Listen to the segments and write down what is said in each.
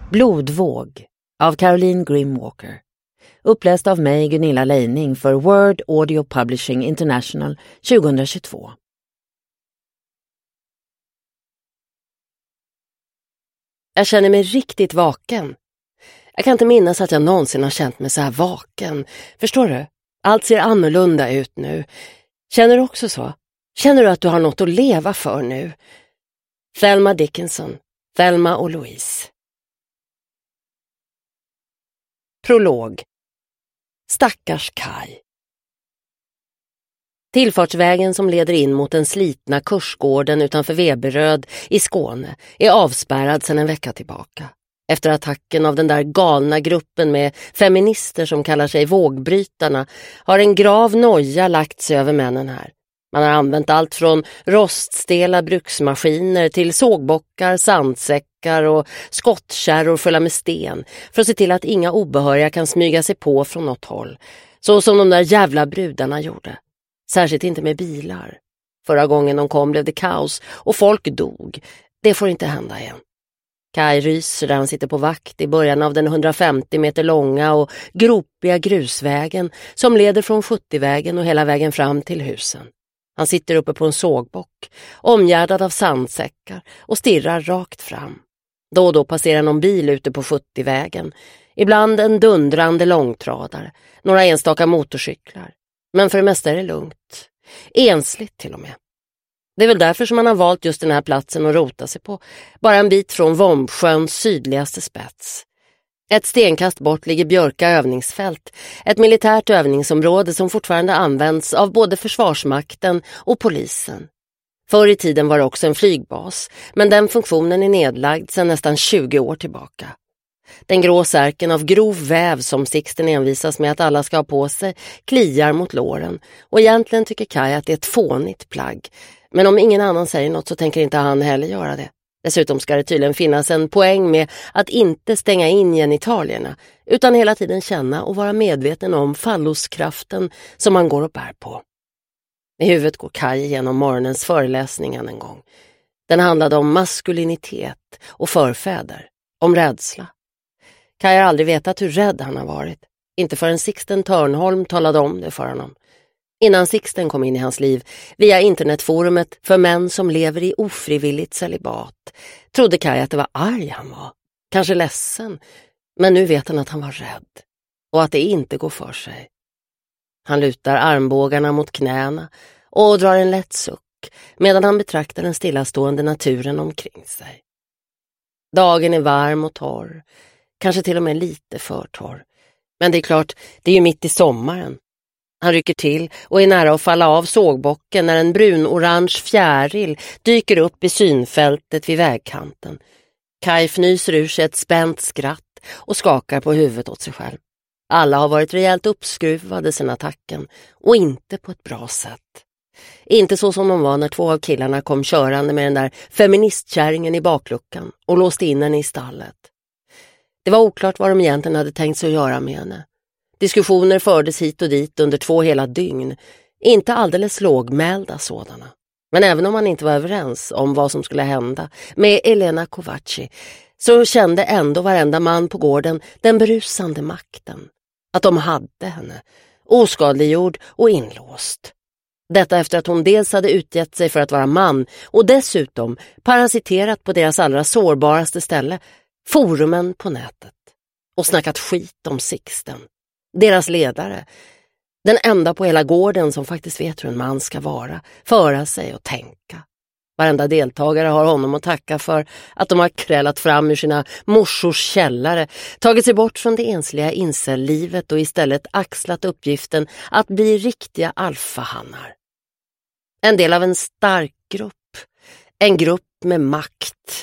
Blodvåg av Caroline Grimm Walker. Uppläst av mig, Gunilla Leining, för Word Audio Publishing International 2022. Jag känner mig riktigt vaken. Jag kan inte minnas att jag någonsin har känt mig så här vaken. Förstår du? Allt ser annorlunda ut nu. Känner du också så? Känner du att du har något att leva för nu? Thelma Dickinson, Thelma och Louise. Prolog. Stackars Kai. Tillfartsvägen som leder in mot den slitna kursgården utanför Veberöd i Skåne är avspärrad sedan en vecka tillbaka. Efter attacken av den där galna gruppen med feminister som kallar sig vågbrytarna har en grav noja lagt sig över männen här. Man har använt allt från roststela bruksmaskiner till sågbockar, sandsäckar och skottkärror fulla med sten för att se till att inga obehöriga kan smyga sig på från något håll, så som de där jävla brudarna gjorde. Särskilt inte med bilar. Förra gången de kom blev det kaos och folk dog. Det får inte hända igen. Kai ryser där han sitter på vakt i början av den 150 meter långa och gropiga grusvägen som leder från 70-vägen och hela vägen fram till husen. Han sitter uppe på en sågbock, omgärdad av sandsäckar och stirrar rakt fram. Då och då passerar någon bil ute på 70-vägen. Ibland en dundrande långtradare, några enstaka motorcyklar. Men för det mesta är det lugnt. Ensligt till och med. Det är väl därför som man har valt just den här platsen att rota sig på. Bara en bit från Vombsjöns sydligaste spets. Ett stenkast bort ligger Björka övningsfält. Ett militärt övningsområde som fortfarande används av både försvarsmakten och polisen. Förr i tiden var det också en flygbas, men den funktionen är nedlagd sedan nästan 20 år tillbaka. Den grå särken av grov väv som Sixten envisas med att alla ska ha på sig kliar mot låren, och egentligen tycker Kai att det är ett fånigt plagg. Men om ingen annan säger något så tänker inte han heller göra det. Dessutom ska det tydligen finnas en poäng med att inte stänga in genitalierna, utan hela tiden känna och vara medveten om falloskraften som man går och bär på. I huvudet går Kai genom morgonens föreläsning en gång. Den handlade om maskulinitet och förfäder, om rädsla. Kai har aldrig vetat hur rädd han har varit. Inte förrän Sixten Törnholm talade om det för honom. Innan Sixten kom in i hans liv via internetforumet för män som lever i ofrivilligt celibat trodde Kai att det var arg han var. Kanske ledsen. Men nu vet han att han var rädd. Och att det inte går för sig. Han lutar armbågarna mot knäna och drar en lätt suck medan han betraktar den stillastående naturen omkring sig. Dagen är varm och torr. Kanske till och med lite för torr. Men det är klart, det är ju mitt i sommaren. Han rycker till och är nära att falla av sågbocken när en brun-orange fjäril dyker upp i synfältet vid vägkanten. Kai fnyser ur sig ett spänt skratt och skakar på huvudet åt sig själv. Alla har varit rejält uppskruvade sedan attacken, och inte på ett bra sätt. Inte så som de var när 2 av killarna kom körande med den där feministkärringen i bakluckan och låste in henne i stallet. Det var oklart vad de egentligen hade tänkt sig att göra med henne. Diskussioner fördes hit och dit under 2 hela dygn. Inte alldeles lågmälda sådana. Men även om man inte var överens om vad som skulle hända med Elena Kovaci, så kände ändå varenda man på gården den berusande makten. Att de hade henne, oskadliggjord och inlåst. Detta efter att hon dels hade utgett sig för att vara man och dessutom parasiterat på deras allra sårbaraste ställe, forumen på nätet. Och snackat skit om Sixten. Deras ledare. Den enda på hela gården som faktiskt vet hur en man ska vara, föra sig och tänka. Varenda deltagare har honom att tacka för att de har krällat fram ur sina morsors källare, tagit sig bort från det ensliga incellivet och istället axlat uppgiften att bli riktiga alfahannar. En del av en stark grupp. En grupp med makt.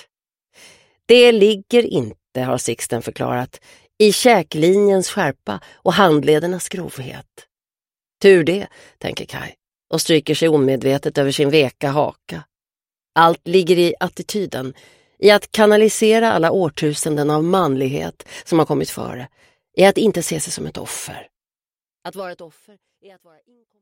Det ligger inte, har Sixten förklarat, i käklinjens skärpa och handledernas grovhet. Tur det, tänker Kai, och stryker sig omedvetet över sin veka haka. Allt ligger i attityden, i att kanalisera alla årtusenden av manlighet som har kommit före, i att inte se sig som ett offer. Att vara ett offer är att vara